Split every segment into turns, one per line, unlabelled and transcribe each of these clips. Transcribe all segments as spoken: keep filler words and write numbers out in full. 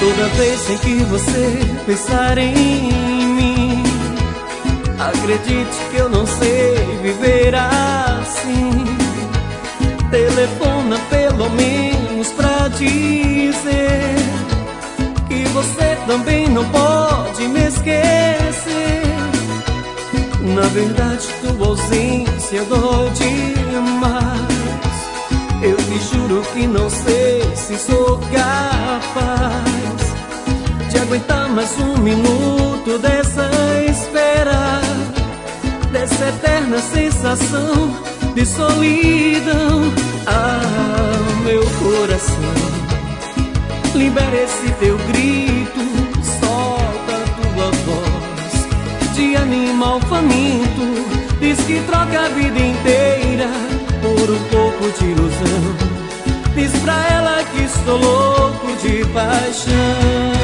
Toda vez em que você pensar em mim, acredite que eu não sei viver assim. Telefona pelo menos pra dizer que você também não pode me esquecer. Na verdade, tua ausência dói demais. Eu te juro que não sei se sou capaz de aguentar mais um minuto dessa espera, dessa eterna sensação de solidão. Ah, meu coração, libera esse teu grito, solta tua voz de animal faminto. Diz que troca a vida inteira por um pouco de ilusão. Diz pra ela que estou louco de paixão.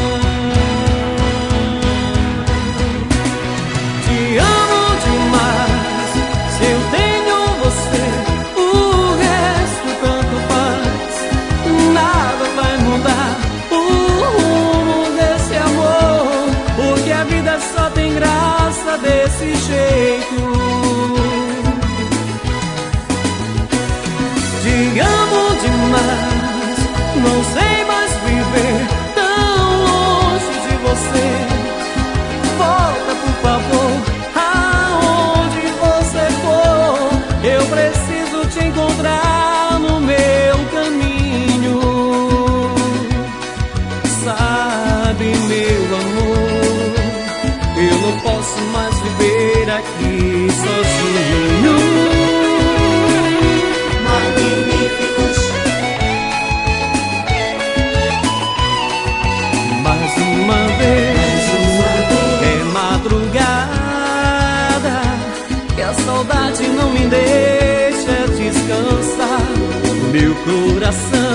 Te amo demais, se eu tenho você, o resto tanto faz. Nada vai mudar o rumo desse amor, porque a vida só tem graça desse jeito. Te amo demais, não sei mais viver tão longe de você. Volta, por favor, aonde você for. Eu preciso te encontrar no meu caminho. Sabe, meu amor, eu não posso mais viver aqui sozinho. Saudade não me deixa descansar. Meu coração